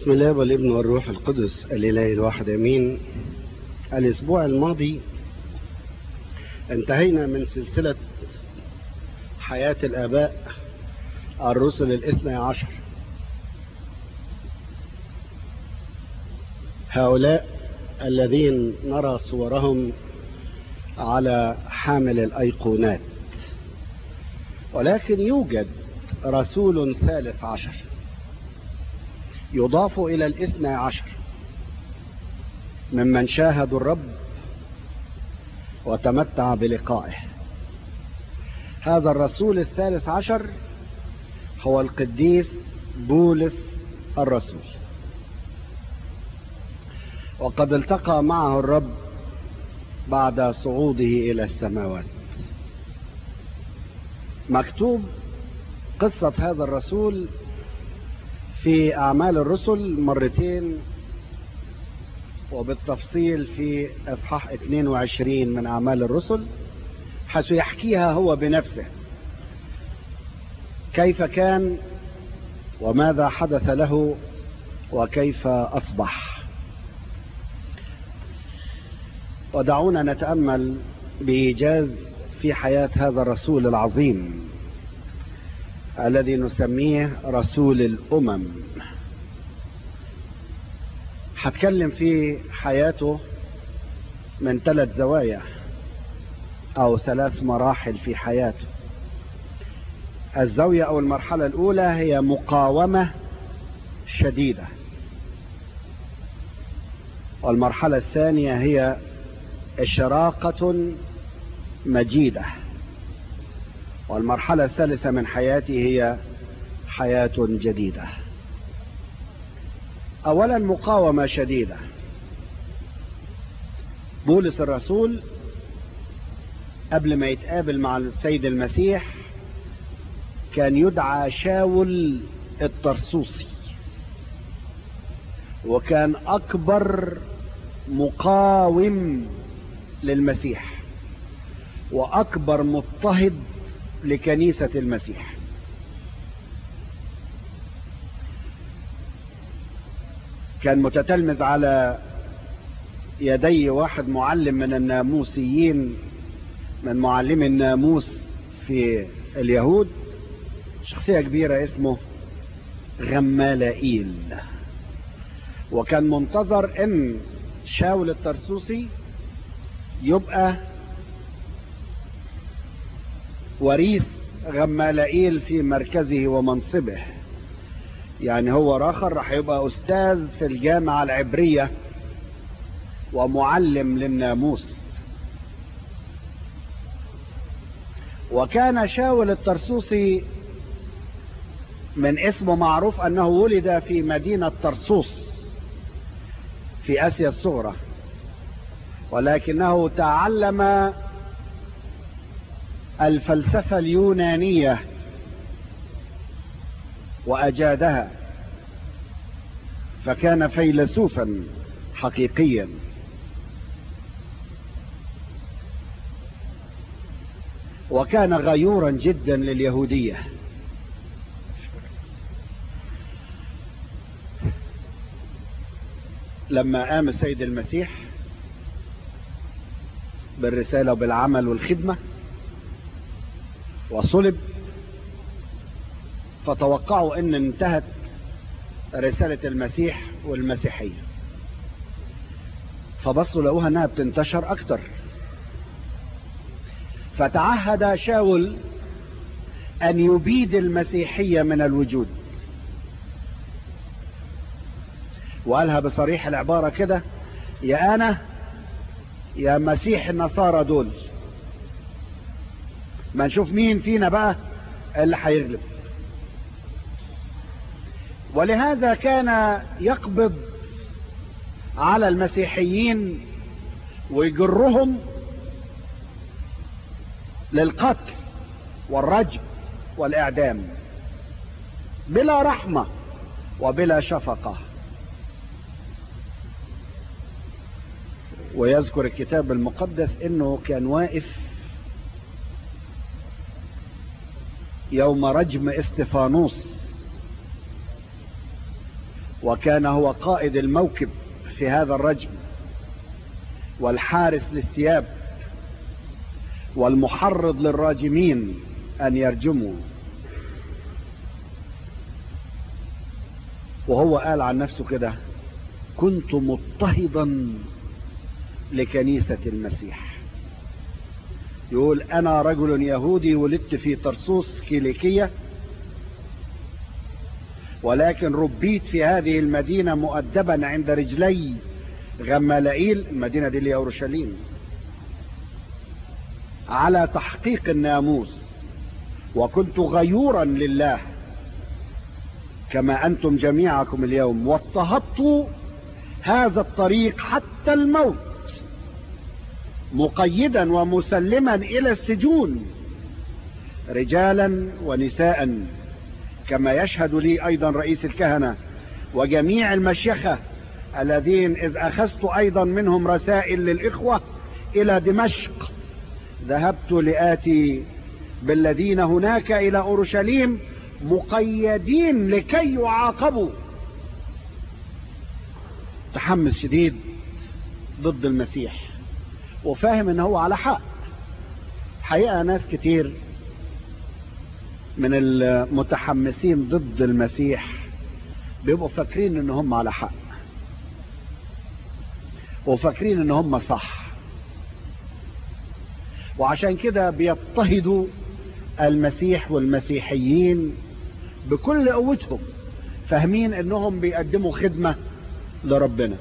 بسم الله والابن والروح القدس الإله الواحد امين. الاسبوع الماضي انتهينا من سلسلة حياة الآباء الرسل الاثنى عشر. هؤلاء الذين نرى صورهم على حامل الأيقونات، ولكن يوجد رسول ثالث عشر يضاف إلى الاثنى عشر ممن شاهدوا الرب وتمتع بلقائه. هذا الرسول الثالث عشر هو القديس بولس الرسول، وقد التقى معه الرب بعد صعوده إلى السماوات. مكتوب قصة هذا الرسول في أعمال الرسل مرتين، وبالتفصيل في إصحاح 22 من أعمال الرسل، حيث يحكيها هو بنفسه كيف كان وماذا حدث له وكيف أصبح. ودعونا نتأمل بإيجاز في حياة هذا الرسول العظيم الذي نسميه رسول الأمم. هتكلم في حياته من 3 زوايا أو 3 مراحل في حياته. الزاوية أو المرحلة الأولى هي مقاومة شديدة، والمرحلة الثانية هي إشراقة مجيدة، والمرحلة الثالثة من حياته هي حياة جديدة. أولا مقاومة شديدة. بولس الرسول قبل ما يتقابل مع السيد المسيح كان يدعى شاول الطرسوسي، وكان أكبر مقاوم للمسيح وأكبر مضطهد لكنيسة المسيح. كان متتلمذ على يدي واحد معلم من الناموسيين، من معلمي الناموس في اليهود، شخصية كبيرة اسمه غمالائيل، وكان منتظر ان شاول الطرسوسي يبقى وريث غمالائيل في مركزه ومنصبه. يعني هو راح يبقى أستاذ في الجامعة العبرية ومعلم للناموس. وكان شاول الطرسوسي من اسمه معروف أنه ولد في مدينة طرسوس في آسيا الصغرى، ولكنه تعلم الفلسفة اليونانية وأجادها، فكان فيلسوفا حقيقيا. وكان غيورا جدا لليهودية. لما قام السيد المسيح بالرسالة وبالعمل والخدمة وصلب، فتوقعوا ان انتهت رسالة المسيح والمسيحية، فبصوا لقوها انها بتنتشر اكتر. فتعهد شاول ان يبيد المسيحية من الوجود، وقالها بصريح العبارة كده: يا انا يا مسيح النصارى دول، ما نشوف مين فينا بقى اللي هيغلب. ولهذا كان يقبض على المسيحيين ويجرهم للقتل والرجم والإعدام بلا رحمة وبلا شفقة. ويذكر الكتاب المقدس انه كان واقف يوم رجم استفانوس وكان هو قائد الموكب في هذا الرجم، والحارس للثياب، والمحرض للراجمين أن يرجموا. وهو قال عن نفسه كده: كنت مضطهدا لكنيسة المسيح. يقول: أنا رجل يهودي ولدت في طرسوس كيليكية، ولكن ربيت في هذه المدينة مؤدبا عند رجلي غمالائيل، المدينة دي اللي هي أورشليم، على تحقيق الناموس، وكنت غيورا لله كما أنتم جميعكم اليوم، واضطهدت هذا الطريق حتى الموت، مقيدا ومسلما إلى السجون رجالا ونساء، كما يشهد لي أيضا رئيس الكهنة وجميع المشيخة، الذين إذ أخذت أيضا منهم رسائل للإخوة إلى دمشق، ذهبت لآتي بالذين هناك إلى أورشليم مقيدين لكي يعاقبوا. تحمس شديد ضد المسيح، وفاهم ان هو على حق. حقيقة ناس كتير من المتحمسين ضد المسيح بيبقوا فاكرين ان هم على حق، وفاكرين ان هم صح، وعشان كده بيضطهدوا المسيح والمسيحيين بكل قوتهم، فاهمين انهم بيقدموا خدمة لربنا.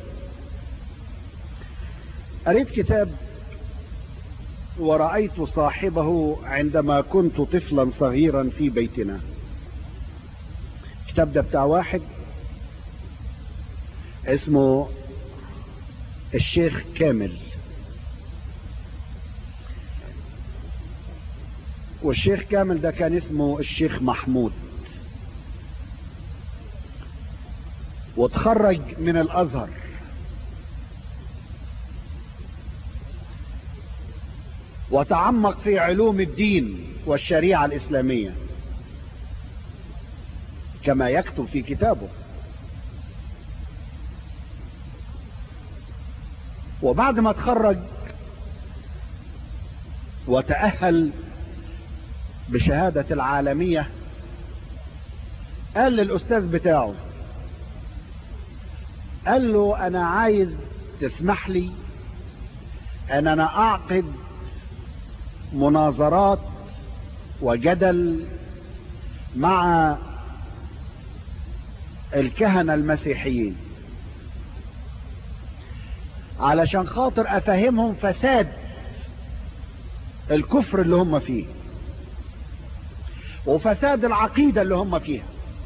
قريت كتاب ورأيت صاحبه عندما كنت طفلا صغيرا في بيتنا. الكتاب ده بتاع واحد اسمه الشيخ كامل، والشيخ كامل ده كان اسمه الشيخ محمود، وتخرج من الأزهر، وتعمق في علوم الدين والشريعة الإسلامية كما يكتب في كتابه. وبعد ما تخرج وتأهل بشهادة العالمية، قال للأستاذ بتاعه، قال له: أنا عايز تسمح لي أن أنا أعقد مناظرات وجدل مع الكهنة المسيحيين علشان خاطر أفهمهم فساد الكفر اللي هم فيه وفساد العقيدة اللي هم فيها،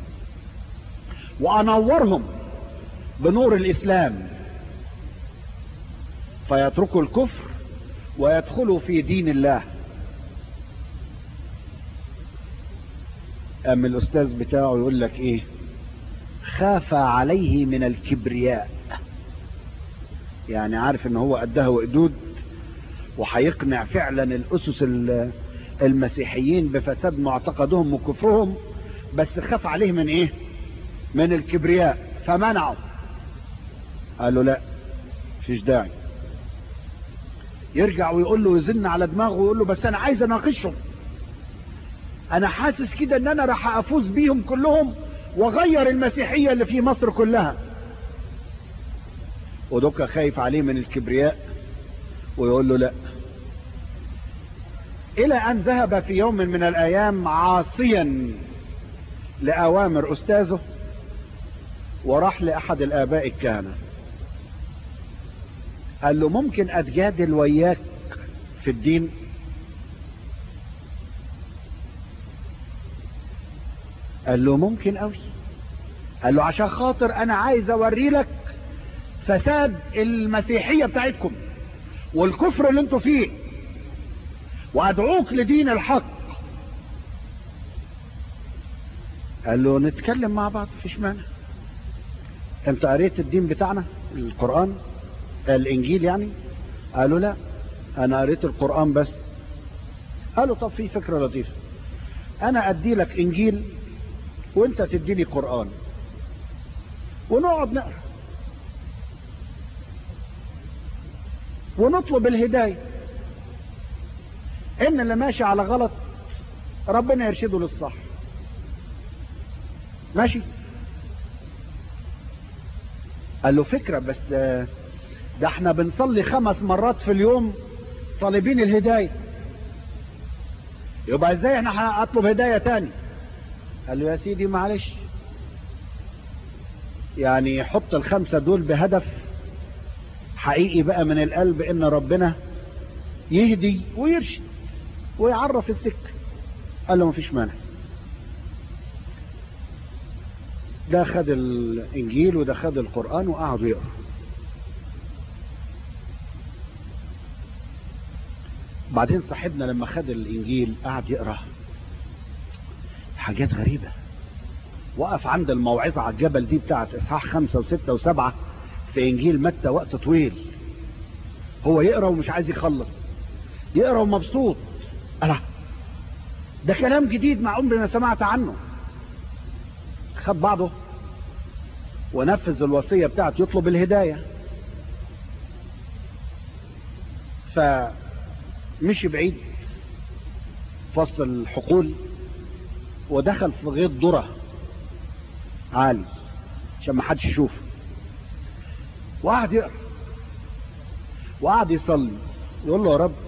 وأنورهم بنور الإسلام فيتركوا الكفر ويدخلوا في دين الله. أما الأستاذ بتاعه يقول لك إيه؟ خاف عليه من الكبرياء، يعني عارف إن هو قدها وقدود وهيقنع فعلا الأسس المسيحيين بفساد معتقدهم وكفرهم، بس خاف عليه من إيه؟ من الكبرياء، فمنعه. قال له: لا، فيش داعي. يرجع ويقول له، يزن على دماغه ويقول له: بس انا عايز اناقشهم، انا حاسس كده ان انا راح افوز بيهم كلهم واغير المسيحية اللي في مصر كلها. ودوكا خايف عليه من الكبرياء ويقول له لا، الى ان ذهب في يوم من الايام عاصيا لاوامر استاذه، وراح لاحد الاباء الكهنة، قال له: ممكن اتجادل وياك في الدين؟ قال له: ممكن قوي. قال له: عشان خاطر انا عايز اوري لك فساد المسيحية بتاعتكم والكفر اللي انتوا فيه، وادعوك لدين الحق. قال له: نتكلم مع بعض، مفيش مانع. انت قريت الدين بتاعنا القرآن الانجيل يعني؟ قالوا: لا، انا قريت القرآن بس. قالوا: طب في فكرة لطيفة، انا ادي لك انجيل وانت تدي لي قرآن، ونقعد نقرأ ونطلب الهداية، ان اللي ماشي على غلط ربنا يرشده للصح. ماشي. قال له فكرة، بس ده احنا بنصلي 5 مرات في اليوم طالبين الهداية، يبقى ازاي احنا هنطلب هداية تاني؟ قال له يا سيدي معلش، يعني حط ال5 دول بهدف حقيقي بقى من القلب، ان ربنا يهدي ويرشد ويعرف السكة. قال له مفيش مانع. ده خد الانجيل وده خد القرآن وقعدوا يقروا. بعدين صاحبنا لما خد الانجيل قعد يقرا حاجات غريبة. وقف عند الموعظة على الجبل دي بتاعت اصحاح 5 و6 و7 في انجيل متى، وقت طويل. هو يقرا ومش عايز يخلص، يقرا ومبسوط. ألا ده كلام جديد مع عمري ما سمعت عنه. خد بعضه ونفذ الوصية بتاعت يطلب الهداية. فمشي بعيد فصل الحقول ودخل في غيط ذرة عالي عشان ما حدش يشوفه، وقعد يقرا وقعد يصلي، يقول له يا رب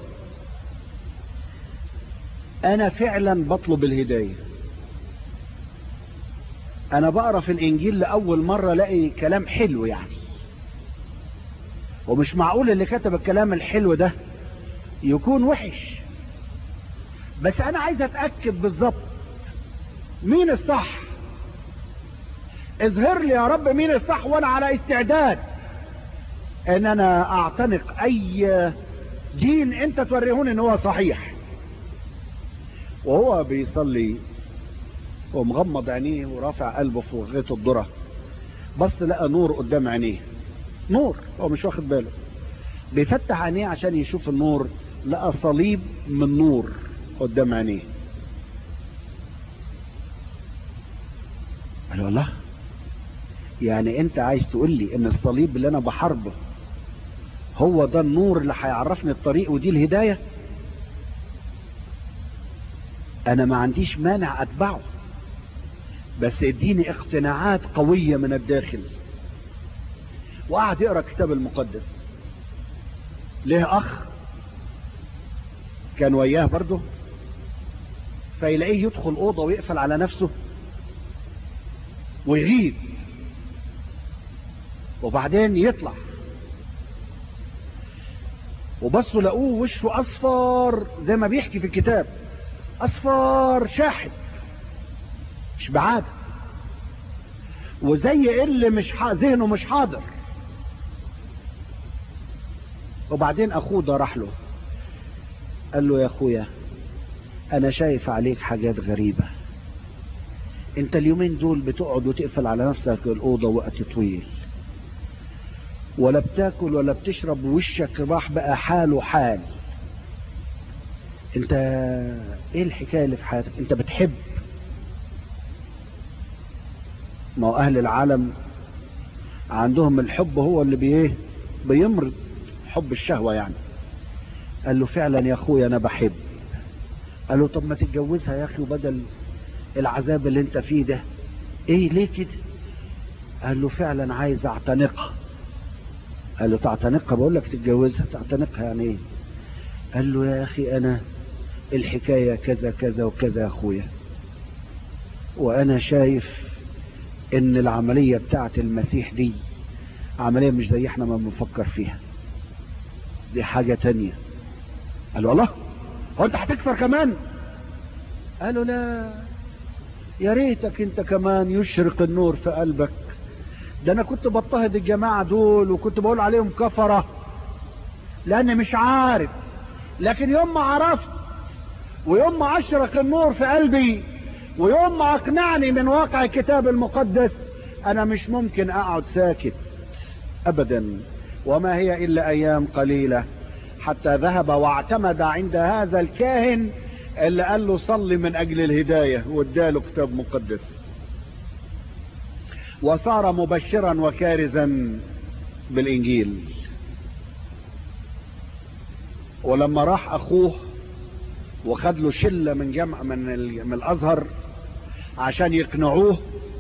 انا فعلا بطلب الهداية. انا بقرا في الانجيل لاول مرة الاقي كلام حلو يعني، ومش معقول اللي كتب الكلام الحلو ده يكون وحش، بس انا عايز اتأكد بالظبط مين الصح. اظهر لي يا رب مين الصح، وانا على استعداد ان انا اعتنق اي دين انت توريهوني ان هو صحيح. وهو بيصلي ومغمض عينيه ورافع قلبه فوق غيط الذرة، بص لقى نور قدام عينيه، نور هو مش واخد باله. بيفتح عينيه عشان يشوف النور، لقى صليب من نور قدام عينيه. قال له الله، يعني انت عايز تقول لي ان الصليب اللي انا بحاربه هو ده النور اللي هيعرفني الطريق ودي الهداية؟ انا ما عنديش مانع اتبعه، بس اديني اقتناعات قوية من الداخل. وقعد يقرأ الكتاب المقدس. ليه اخ كان وياه برضه، فيلاقيه يدخل اوضة ويقفل على نفسه ويغيب، وبعدين يطلع، وبصوا لقوه وشه اصفر زي ما بيحكي في الكتاب، اصفر شاحب مش بعادة، وزي اللي مش ذهنه مش حاضر. وبعدين اخوه ده راح له قال له يا اخويا انا شايف عليك حاجات غريبة، انت اليومين دول بتقعد وتقفل على نفسك الاوضة وقت طويل، ولا بتاكل ولا بتشرب، ووشك راح بقى حاله حال. انت ايه الحكاية اللي في حياتك؟ انت بتحب؟ ما هو اهل العالم عندهم الحب هو اللي بيمرض، حب الشهوة يعني. قال له فعلا يا اخويا انا بحب. قال له طب ما تتجوزها يا اخي، وبدل العذاب اللي انت فيه ده. ايه ليه كده؟ قال له فعلا عايز اعتنقها. قال له تعتنقها؟ بقول لك تتجوزها، تعتنقها يعني ايه؟ قال له يا اخي انا الحكاية كذا كذا وكذا يا اخويا، وانا شايف ان العملية بتاعت المسيح دي عملية مش زي احنا ما بنفكر فيها، دي حاجة تانية. قال له الله، هو انت هتكفر كمان؟ قال له لا، يا ريتك انت كمان يشرق النور في قلبك. ده انا كنت بضطهد الجماعة دول وكنت بقول عليهم كفرة لاني مش عارف، لكن يوم ما عرفت ويوم ما اشرق النور في قلبي ويوم ما اقنعني من واقع الكتاب المقدس، انا مش ممكن اقعد ساكت ابدا. وما هي الا ايام قليلة حتى ذهب واعتمد عند هذا الكاهن اللي قال له صلي من اجل الهداية، واداله كتاب مقدس. وصار مبشرا وكارزا بالإنجيل. ولما راح أخوه وخد له شلة من جمع من الأزهر عشان يقنعوه،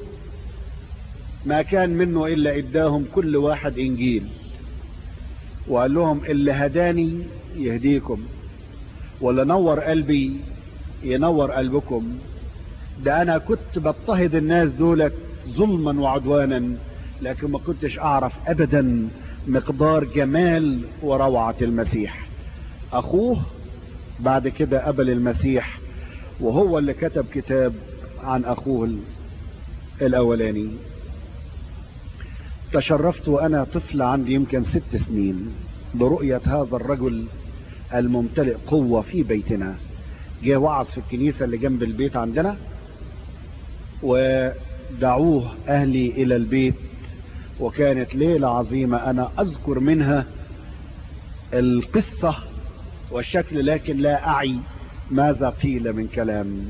ما كان منه إلا إداهم كل واحد إنجيل، وقال لهم اللي هداني يهديكم، واللي نور قلبي ينور قلبكم. ده أنا كنت بضطهد الناس دولت ظلما وعدوانا، لكن ما كنتش أعرف أبدا مقدار جمال وروعة المسيح. أخوه بعد كده قبل المسيح، وهو اللي كتب كتاب عن أخوه الأولاني. تشرفت وأنا طفل عندي يمكن 6 سنين برؤية هذا الرجل الممتلئ قوة في بيتنا. جه وعظ في الكنيسة اللي جنب البيت عندنا، ودعوه أهلي إلى البيت، وكانت ليلة عظيمة أنا أذكر منها القصة والشكل، لكن لا أعي ماذا قيل من كلام.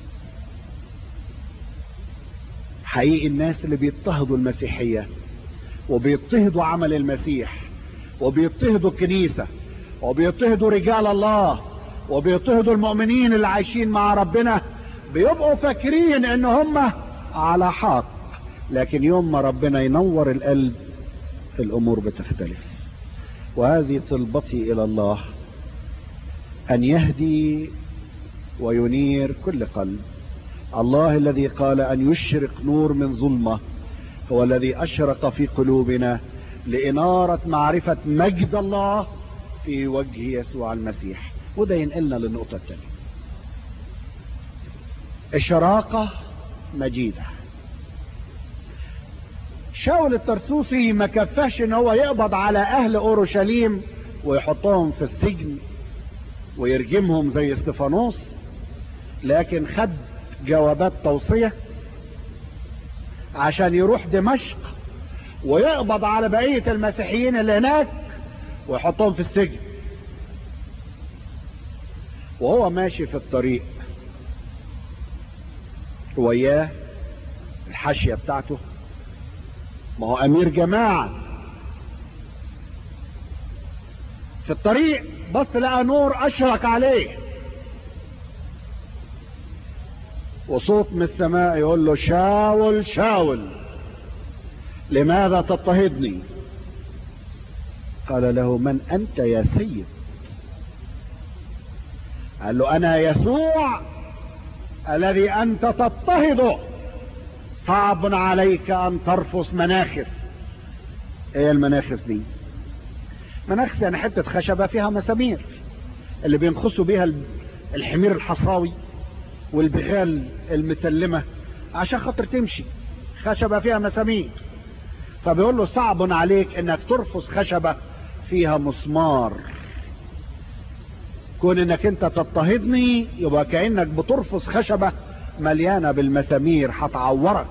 حقيقي الناس اللي بيضطهدوا المسيحية وبيضطهدوا عمل المسيح وبيضطهدوا الكنيسة وبيضطهدوا رجال الله وبيضطهدوا المؤمنين اللي عايشين مع ربنا، بيبقوا فاكرين ان هم على حق، لكن يوم ما ربنا ينور القلب الامور بتختلف. وهذه طلبتي الى الله، ان يهدي وينير كل قلب. الله الذي قال ان يشرق نور من ظلمة هو الذي اشرق في قلوبنا لإنارة معرفة مجد الله في وجه يسوع المسيح. وده ينقلنا للنقطة الثانية، إشراقة مجيدة. شاول الترسوسي ما كفاش ان هو يقبض على اهل اورشليم ويحطهم في السجن ويرجمهم زي استفانوس، لكن خد جوابات توصية عشان يروح دمشق ويقبض على بقية المسيحيين اللي هناك ويحطهم في السجن. وهو ماشي في الطريق وياه الحاشية بتاعته، ما هو امير جماعة، في الطريق بص لقى نور اشرق عليه، وصوت من السماء يقول له شاول شاول لماذا تضطهدني؟ قال له من انت يا سيد؟ قال له انا يسوع الذي انت تضطهده، صعب عليك ان ترفس مناخس. ايه المناخس دي؟ مناخس يعني حتة خشبة فيها مسامير اللي بينخسوا بيها الحمير الحصاوي والبغال المسلمة عشان خاطر تمشي، خشبة فيها مسامير. فبيقول له صعب عليك انك ترفس خشبة فيها مسمار، كون انك انت تضطهدني يبقى كأنك بترفس خشبة مليانة بالمسامير هتعورك.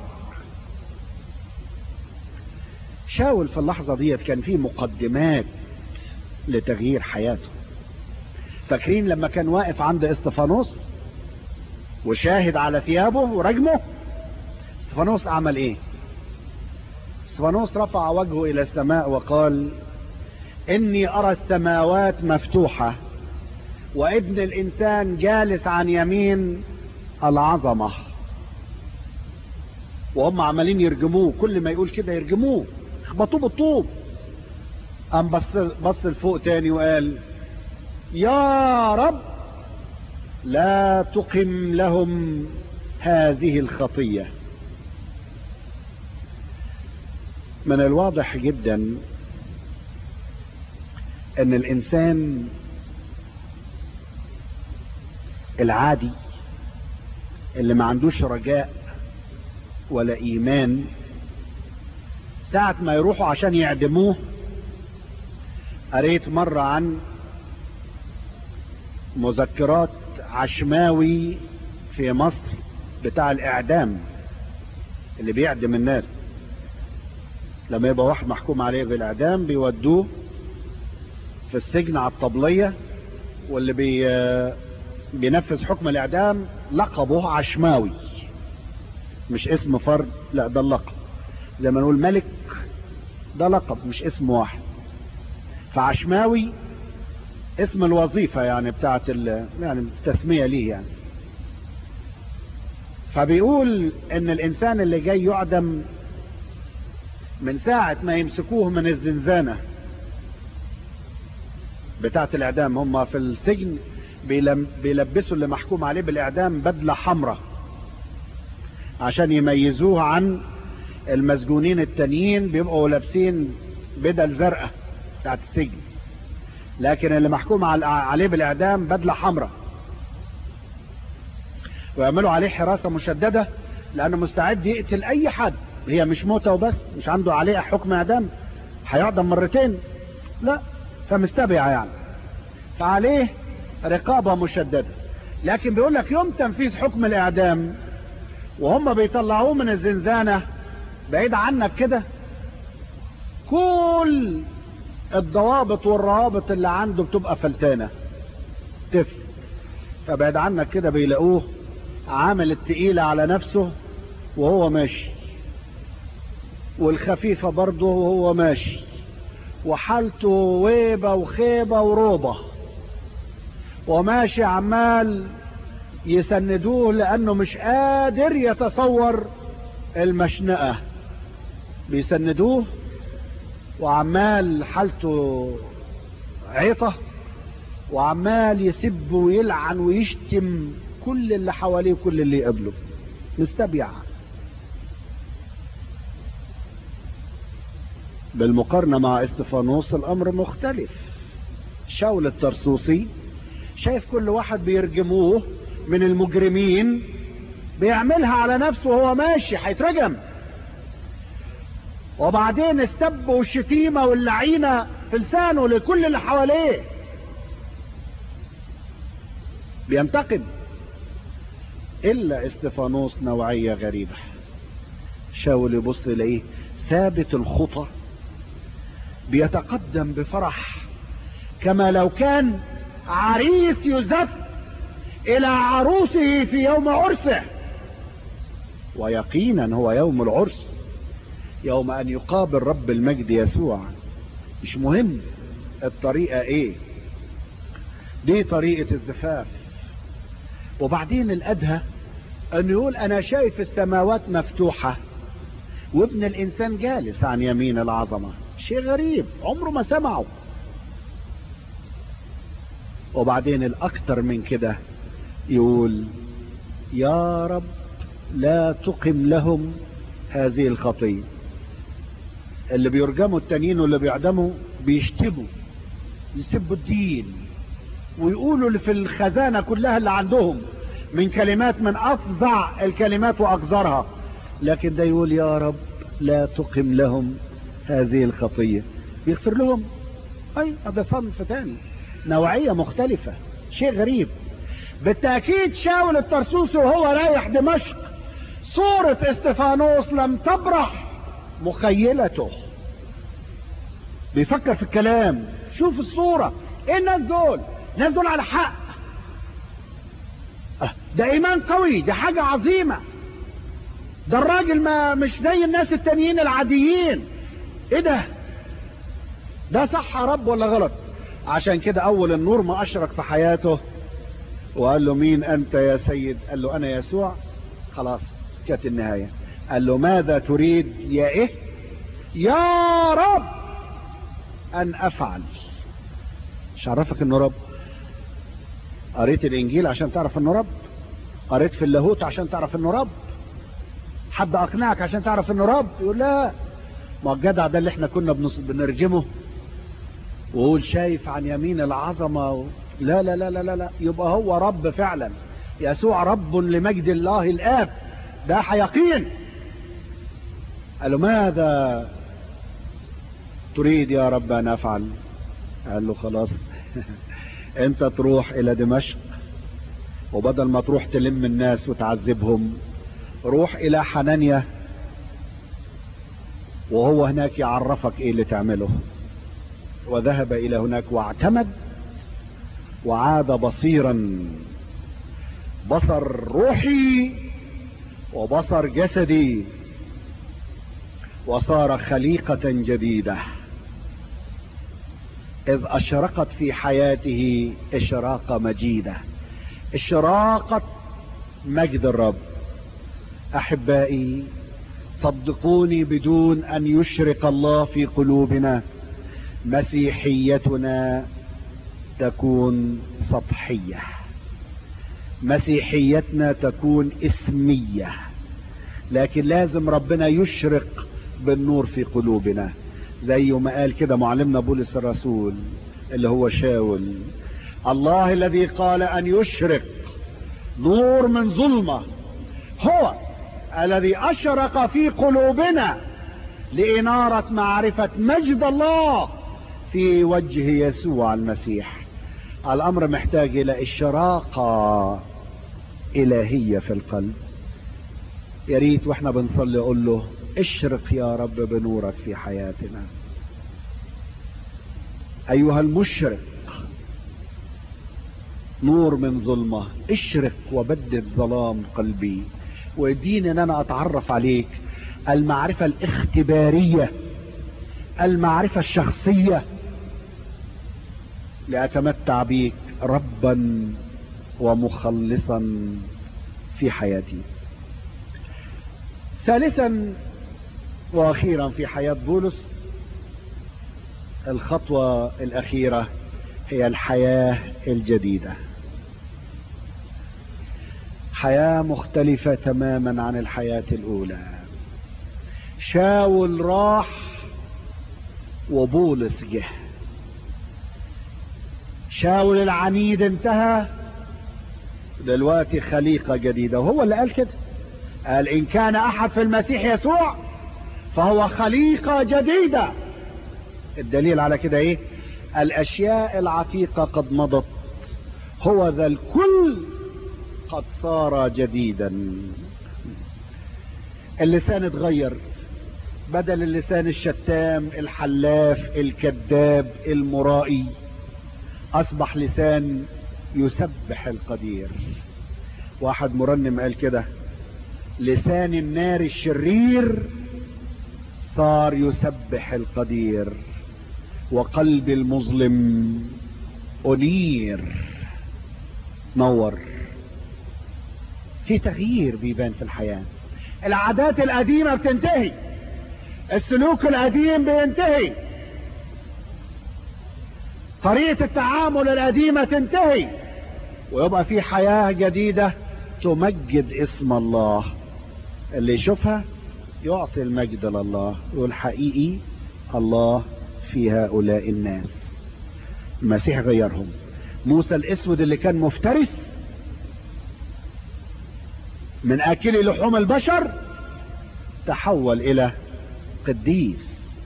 شاول في اللحظة ديت كان فيه مقدمات لتغيير حياته. فاكرين لما كان واقف عند استفانوس وشاهد على ثيابه ورجمه؟ استفانوس عمل ايه؟ استفانوس رفع وجهه الى السماء وقال اني ارى السماوات مفتوحة وابن الانسان جالس عن يمين العظمة. وهم عمالين يرجموه، كل ما يقول كده يرجموه يخبطوه بالطوب. قام بص لفوق تاني وقال يا رب لا تقم لهم هذه الخطية. من الواضح جدا ان الانسان العادي اللي ما عندوش رجاء ولا ايمان، ساعة ما يروحوا عشان يعدموه. قريت مرة عن مذكرات عشماوي في مصر بتاع الاعدام اللي بيعدم الناس. لما يبقى واحد محكوم عليه بالاعدام بيودوه في السجن على الطبلية، واللي بينفذ حكم الاعدام لقبه عشماوي، مش اسم فرد، لا ده اللقب. زي ما نقول ملك ده لقب مش اسم واحد، فعشماوي اسم الوظيفة يعني بتاعت يعني التسمية ليه يعني. فبيقول ان الانسان اللي جاي يعدم من ساعة ما يمسكوه من الزنزانة بتاعت الاعدام، هم في السجن بيلبسوا اللي محكوم عليه بالاعدام بدلة حمراء عشان يميزوه عن المسجونين التانيين، بيبقوا لابسين بدل زرقاء بتاعت السجن، لكن اللي محكوم عليه بالاعدام بدلة حمراء، ويعملوا عليه حراسة مشددة لانه مستعد يقتل اي حد. هي مش موتة وبس، مش عنده عليه حكم اعدام هيعدم مرتين، لا، فمستبعة يعني، فعليه رقابة مشددة. لكن بيقول لك يوم تنفيذ حكم الاعدام وهم بيطلعوه من الزنزانة بعيد عنك كده، كل الضوابط والروابط اللي عنده بتبقى فلتانة تفل، فبعيد عنك كده بيلاقوه عامل التقيلة على نفسه وهو ماشي، والخفيفة برضه وهو ماشي، وحالته ويبة وخيبة وروبة، وماشي عمال يسندوه لانه مش قادر يتصور المشنقة، بيسندوه وعمال حالته عيطة، وعمال يسب ويلعن ويشتم كل اللي حواليه وكل اللي يقابله، مستبيع. بالمقارنة مع استفانوس الامر مختلف. شاول الطرسوسي شايف كل واحد بيرجموه من المجرمين بيعملها على نفسه وهو ماشي هيترجم، وبعدين السب والشتيمة واللعينة في لسانه لكل اللي حواليه، بينتقد. الا استفانوس نوعية غريبة، شاول يبص اليه ثابت الخطى بيتقدم بفرح كما لو كان عريس يزف الى عروسه في يوم عرسه، ويقينا هو يوم العرس، يوم ان يقابل رب المجد يسوع. مش مهم الطريقة ايه، دي طريقة الزفاف. وبعدين الادهى ان يقول انا شايف السماوات مفتوحة وابن الانسان جالس عن يمين العظمة. شيء غريب عمره ما سمعه. وبعدين الاكتر من كده يقول يا رب لا تقم لهم هذه الخطية. اللي بيرجموا التانيين واللي بيعدموا بيشتموا يسبوا الدين ويقولوا اللي في الخزانة كلها اللي عندهم من كلمات من افظع الكلمات واقذرها، لكن ده يقول يا رب لا تقم لهم هذه الخطية، بيغفر لهم. اي هذا صنف تاني، نوعية مختلفة، شيء غريب. بالتأكيد شاول الطرسوسي وهو رايح دمشق صورة استفانوس لم تبرح مخيلته، بيفكر في الكلام. شوف الصورة، ايه الناس دول؟ الناس دول على حق، ده ايمان قوي، ده حاجة عظيمة، ده الراجل ما مش زي الناس التانيين العاديين. ايه ده صح يا رب ولا غلط؟ عشان كده اول النور ما اشرك في حياته وقال له مين انت يا سيد؟ قال له انا يسوع. خلاص كانت النهاية. قال له ماذا تريد يا ايه يا رب ان افعل؟ مش عرفك انه رب؟ قريت الانجيل عشان تعرف انه رب؟ قريت في اللاهوت عشان تعرف انه رب؟ حد اقنعك عشان تعرف انه رب؟ يقول لا. ما الجدع ده اللي احنا كنا بنرجمه وقول شايف عن يمين العظمة لا لا لا لا لا، يبقى هو رب فعلا. يسوع رب لمجد الله الآب، ده يقين. قال له ماذا تريد يا رب أن أفعل؟ قال له خلاص انت تروح الى دمشق، وبدل ما تروح تلم الناس وتعذبهم روح الى حنانيا وهو هناك يعرفك ايه اللي تعمله. وذهب الى هناك واعتمد وعاد بصيرا، بصر روحي وبصر جسدي. وصار خليقة جديدة، إذ أشرقت في حياته إشراقة مجيدة، إشراقة مجد الرب. أحبائي صدقوني، بدون أن يشرق الله في قلوبنا مسيحيتنا تكون سطحية، مسيحيتنا تكون اسمية. لكن لازم ربنا يشرق بالنور في قلوبنا، زي ما قال كده معلمنا بولس الرسول اللي هو شاول: الله الذي قال أن يشرق نور من ظلمة هو الذي أشرق في قلوبنا لإنارة معرفة مجد الله في وجه يسوع المسيح. الأمر محتاج إلى إشراقة إلهية في القلب. يا ريت واحنا بنصلي قول له: اشرق يا رب بنورك في حياتنا أيها المشرق، نور من ظلمة، اشرق وبدد ظلام قلبي، واديني ان انا اتعرف عليك، المعرفة الاختبارية، المعرفة الشخصية، لأتمتع بيك ربا ومخلصا في حياتي. ثالثا واخيرا في حياة بولس، الخطوة الاخيرة هي الحياة الجديدة، حياة مختلفة تماما عن الحياة الاولى. شاول راح وبولس جه، شاول العنيد انتهى، دلوقتي خليقة جديدة. وهو اللي قال كده، قال: إن كان أحد في المسيح يسوع فهو خليقة جديدة. الدليل على كده إيه؟ الأشياء العتيقة قد مضت، هو ذا الكل قد صار جديدا. اللسان اتغير، بدل اللسان الشتام الحلاف الكذاب المرائي، أصبح لسان يسبح القدير. واحد مرنم قال كده: لسان النار الشرير صار يسبح القدير، وقلب المظلم أنير نور. في تغيير بيبان في الحياة، العادات القديمة بتنتهي، السلوك القديم بينتهي، طريقة التعامل القديمة تنتهي، ويبقى في حياة جديدة تمجد اسم الله. اللي يشوفها يعطي المجد لله، يقول: حقيقي الله في هؤلاء الناس. المسيح غيرهم. موسى الاسود اللي كان مفترس من اكل لحوم البشر تحول الى قديس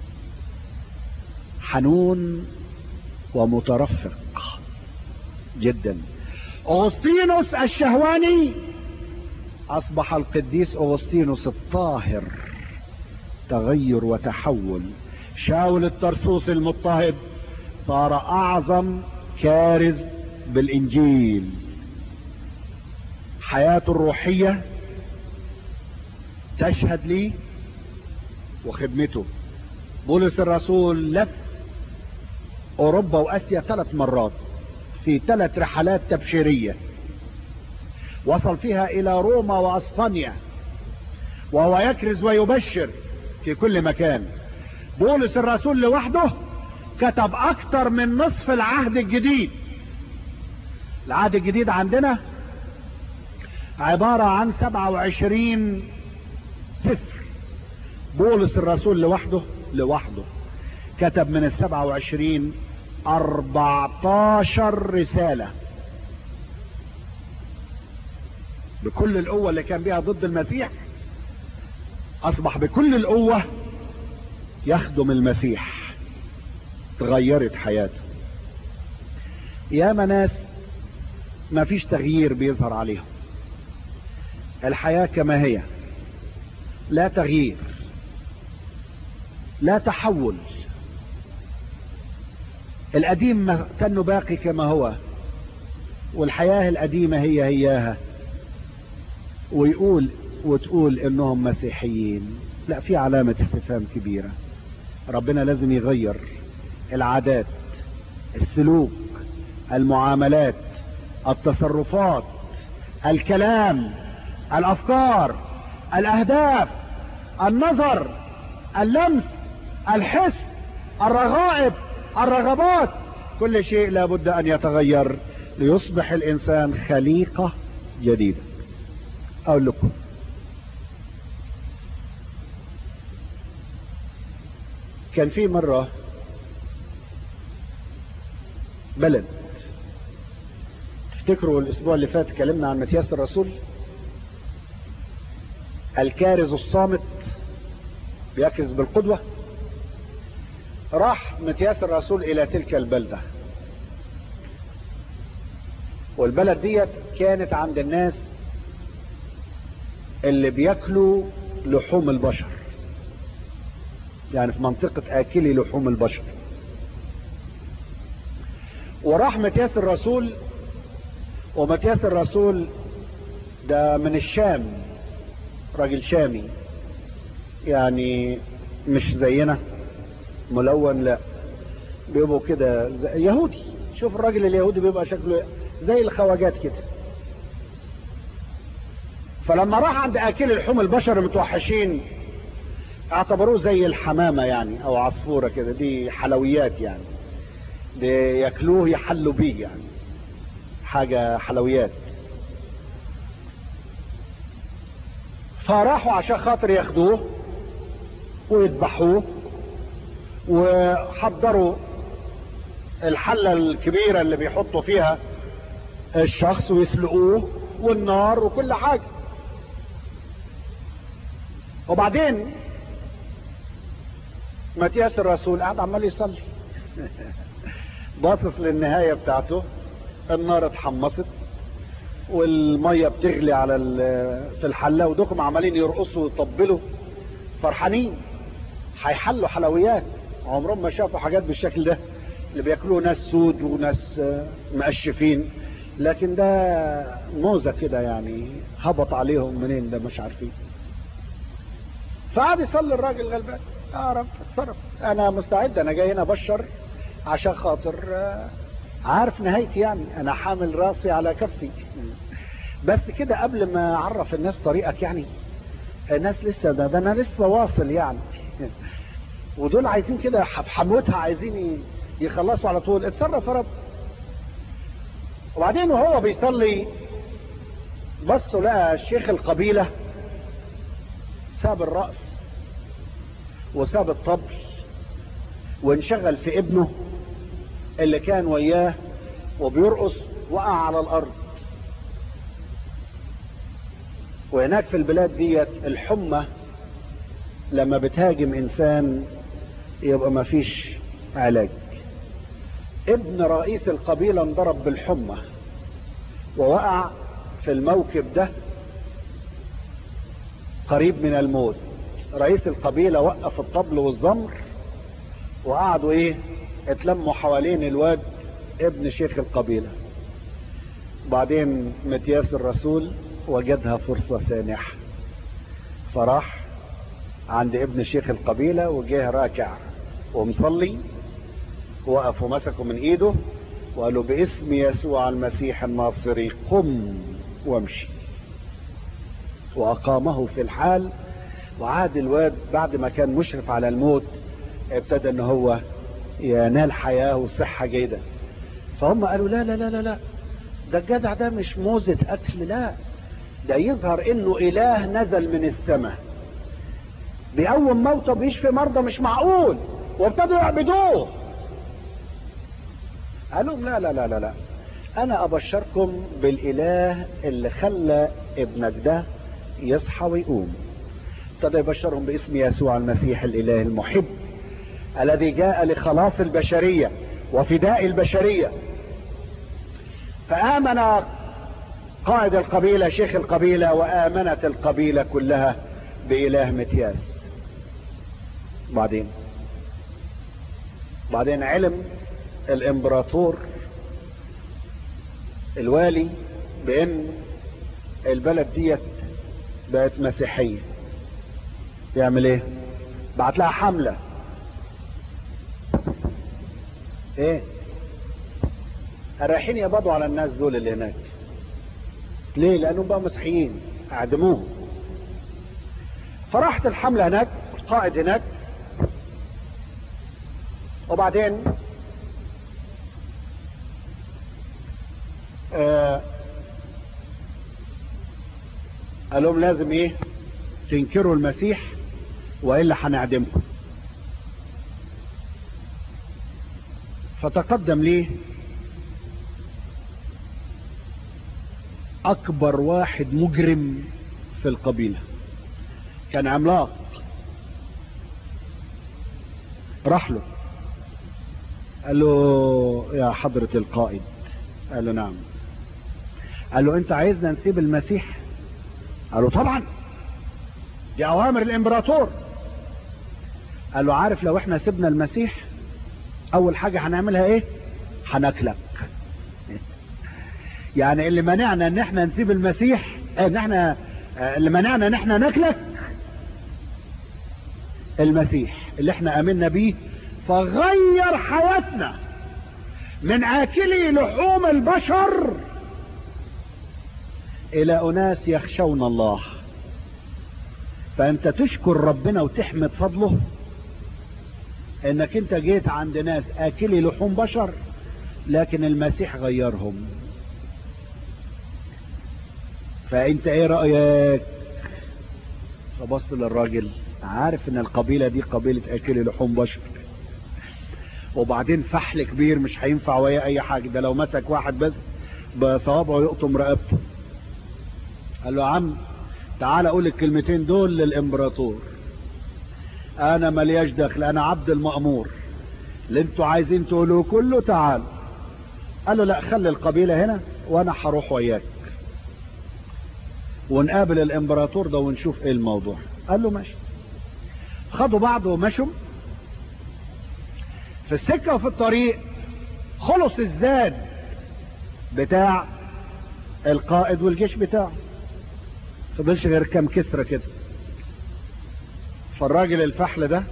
حنون ومترفق جدا. أغسطينوس الشهواني أصبح القديس أغسطينوس الطاهر، تغير وتحول. شاول الترسوس المضطهد صار أعظم كارز بالإنجيل. حياته الروحية تشهد لي وخدمته. بولس الرسول لف أوروبا وآسيا 3 مرات في 3 رحلات تبشيرية، وصل فيها إلى روما وأسبانيا، وهو يكرز ويبشر في كل مكان. بولس الرسول لوحده كتب أكثر من نصف العهد الجديد. العهد الجديد عندنا عبارة عن 27 سفر، بولس الرسول لوحده كتب من 27 14 رسالة، بكل القوة اللي كان بيها ضد المسيح أصبح بكل القوة يخدم المسيح. تغيرت حياته. ياما ناس ما فيش تغيير بيظهر عليهم، الحياة كما هي، لا تغيير، لا تحول، القديم كأنه باقي كما هو، والحياة القديمة هي هياها. ويقول وتقول انهم مسيحيين. لا، في علامة استفهام كبيرة. ربنا لازم يغير العادات، السلوك، المعاملات، التصرفات، الكلام، الافكار، الاهداف، النظر، اللمس، الحس، الرغائب، الرغبات، كل شيء لابد ان يتغير ليصبح الانسان خليقة جديدة. اقول لكم كان في مرة بلد، تفتكروا الاسبوع اللي فات اتكلمنا عن متياس الرسول، الكارز الصامت بيكرز بالقدوة. راح متياس الرسول الى تلك البلدة، والبلد ديت كانت عند الناس اللي بياكلوا لحوم البشر، يعني في منطقة اكلي لحوم البشر. وراح متياس الرسول، ومتياس الرسول ده من الشام، راجل شامي، يعني مش زينا ملون، لا، بيبقوا كده يهودي. شوف الراجل اليهودي بيبقى شكله زي الخواجات كده. فلما راح عند اكل اللحوم البشر المتوحشين اعتبروه زي الحمامة يعني، او عصفورة كده، دي حلويات يعني، دي ياكلوه يحلوا بيه يعني، حاجة حلويات. فراحوا عشان خاطر ياخدوه ويذبحوه، وحضروا الحلة الكبيرة اللي بيحطوا فيها الشخص ويسلقوه، والنار وكل حاجة. وبعدين متياس الرسول قاعد عمال يصلي باصص للنهاية بتاعته، النار اتحمصت والمية بتغلي على في الحلة، ودوكم عمالين يرقصوا ويطبلوا فرحانين، هيحلوا حلويات. عمرهم ما شافوا حاجات بالشكل ده، اللي بياكلوه ناس سود وناس مقشفين، لكن ده موزة كده يعني، هبط عليهم منين ده مش عارفين. فقعد يصلي الراجل غلبان، يا رب اتصرف، انا مستعد، انا جاي هنا ابشر عشان خاطر عارف نهايتي، يعني انا حامل راسي على كفي. بس كده قبل ما اعرف الناس طريقك، يعني الناس لسه ده انا لسه واصل يعني ودول عايزين كده بحموتها، عايزين يخلصوا على طول، اتصرف يا رب. وبعدين وهو بيصلي بصوا لقى شيخ القبيلة ساب الرأس وساب الطبل وانشغل في ابنه اللي كان وياه وبيرقص، وقع على الارض. وهناك في البلاد ديت الحمى لما بتهاجم انسان يبقى ما فيش علاج. ابن رئيس القبيلة انضرب بالحمى ووقع في الموكب ده قريب من الموت. رئيس القبيلة وقف الطبل والزمر وقعدوا اتلموا حوالين الواد ابن شيخ القبيلة. بعدين متياس الرسول وجدها فرصة سانحة، فراح عند ابن شيخ القبيلة وجاه راكع ومصلي، وقف ومسكه من ايده وقال له باسم يسوع المسيح الناصري قم وامشي، واقامه في الحال. وعاد الواد بعد ما كان مشرف على الموت ابتدى ان هو ينال حياة وصحة جيدة. فهم قالوا لا لا لا لا لا، ده الجدع ده مش موزة اكل، لا ده يظهر انه اله نزل من السماء بيقوم موتى بيشفي مرضى، مش معقول. وابتدوا يعبدوه. قالوا لا لا لا لا لا، انا ابشركم بالاله اللي خلى ابنك ده يصحى ويقوم. ابتدى يبشرهم باسم يسوع المسيح الاله المحب الذي جاء لخلاص البشرية وفداء البشرية. فآمن قائد القبيلة شيخ القبيلة، وآمنت القبيلة كلها بإله متياس. بعدين علم الامبراطور الوالي بان البلد ديت بقت مسيحية، يعمل ايه؟ بعت لها حملة. ايه؟ رايحين يقبضوا على الناس دول اللي هناك. ليه؟ لانهم بقوا مسيحيين، اعدموهم. فراحت الحملة هناك، القائد هناك، وبعدين قال لهم لازم ايه؟ تنكروا المسيح والا هنعدمكم. فتقدم ليه اكبر واحد مجرم في القبيلة، كان عملاق، راح له قال له يا حضرة القائد. قال له نعم. قال له انت عايزنا نسيب المسيح؟ قال له طبعا، دي اوامر الامبراطور. قال له عارف لو احنا سيبنا المسيح اول حاجة هنعملها ايه؟ هناكلك. يعني اللي منعنا ان احنا نسيب المسيح، ان احنا اللي منعنا ان احنا ناكلك المسيح اللي احنا امنا بيه، فغير حياتنا من اكلي لحوم البشر الى اناس يخشون الله. فانت تشكر ربنا وتحمد فضله انك انت جيت عند ناس اكلي لحوم بشر لكن المسيح غيرهم. فانت ايه رأيك؟ فبص للراجل، عارف ان القبيلة دي قبيلة اكلي لحوم بشر، وبعدين فحل كبير مش هينفع وياه اي حاجة، ده لو مسك واحد بس بصوابعه يقطم رقبته. قال له يا عم تعال اقول الكلمتين دول للامبراطور، انا ملياش دخل، انا عبد المأمور، اللي انتوا عايزين تقولوه كله تعال. قال له لا، خلي القبيلة هنا وانا هروح وياك ونقابل الامبراطور ده ونشوف ايه الموضوع. قال له ماشي. خدوا بعض ومشوا. في السكة وفي الطريق خلص الزاد بتاع القائد والجيش بتاعه، فضلش غير كام كسرة كده. فالراجل الفحل ده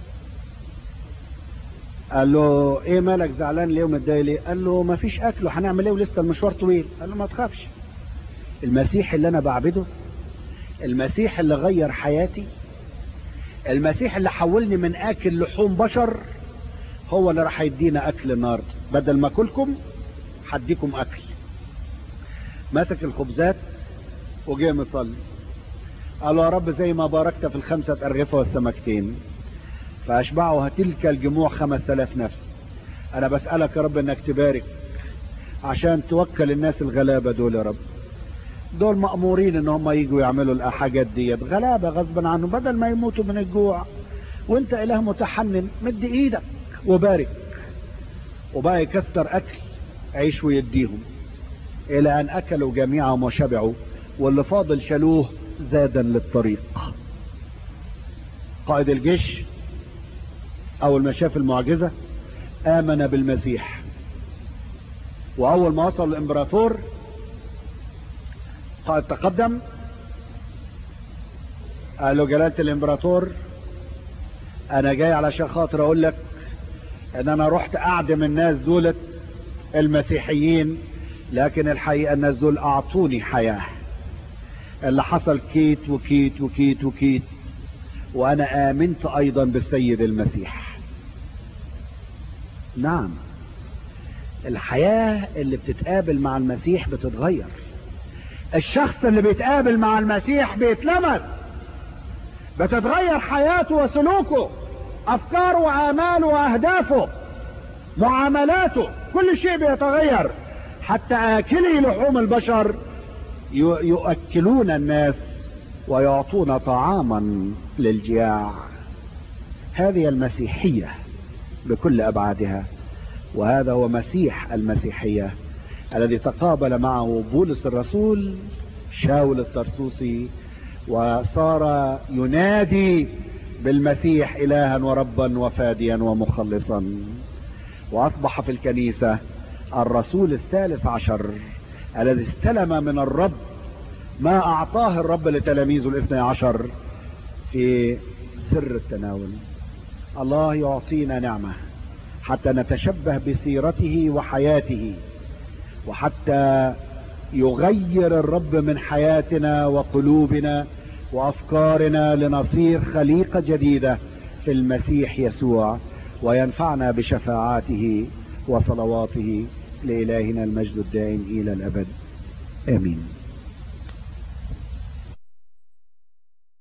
قال له ايه مالك زعلان ليه ومتضايق ليه؟ قال له ما فيش اكل، هنعمل ايه ولسه المشوار طويل. قال له ما تخافش، المسيح اللي انا بعبده، المسيح اللي غير حياتي، المسيح اللي حولني من اكل لحوم بشر، هو اللي راح يدينا اكل النهارده، بدل ما اكلكم هديكم اكل. مسك الخبزات وجه مصلي، قال يا رب زي ما باركت في ال5 أرغفة والسمكتين فاشبعوا تلك الجموع 5000 نفس، انا بسألك يا رب انك تبارك عشان توكل الناس الغلابة دول يا رب، دول مأمورين ان هم يجوا يعملوا الحاجات دي، غلابة غصبا عنهم بدل ما يموتوا من الجوع، وانت اله متحنن مد ايدك وبارك. وبقى يكسر اكل عيش ويديهم الى ان اكلوا جميعهم وشبعوا، واللي فاضل شالوه زادا للطريق. قائد الجيش اول ما شاف المعجزة امن بالمسيح، واول ما وصل الامبراطور قائد تقدم قال له جلالة الامبراطور انا جاي علشان خاطر اقول لك ان انا رحت اعدم الناس دولت المسيحيين، لكن الحقيقة الناس دول اعطوني حياة، اللي حصل كيت وكيت وكيت وكيت، وانا امنت ايضا بالسيد المسيح. نعم، الحياة اللي بتتقابل مع المسيح بتتغير، الشخص اللي بيتقابل مع المسيح بيتلمس، بتتغير حياته وسلوكه، افكاره وآماله واهدافه، معاملاته، كل شيء بيتغير. حتى آكلي لحوم البشر يؤكلون الناس ويعطون طعاما للجياع. هذه المسيحية بكل أبعادها، وهذا هو مسيح المسيحية الذي تقابل معه بولس الرسول شاول الطرسوسي، وصار ينادي بالمسيح إلها وربا وفاديا ومخلصا، وأصبح في الكنيسة الرسول ال13 الذي استلم من الرب ما أعطاه الرب لتلاميذه الاثني عشر في سر التناول. الله يعطينا نعمة حتى نتشبه بسيرته وحياته، وحتى يغير الرب من حياتنا وقلوبنا وأفكارنا لنصير خليقة جديدة في المسيح يسوع، وينفعنا بشفاعاته وصلواته. لإلهنا المجد الدائم إلى الأبد، آمين.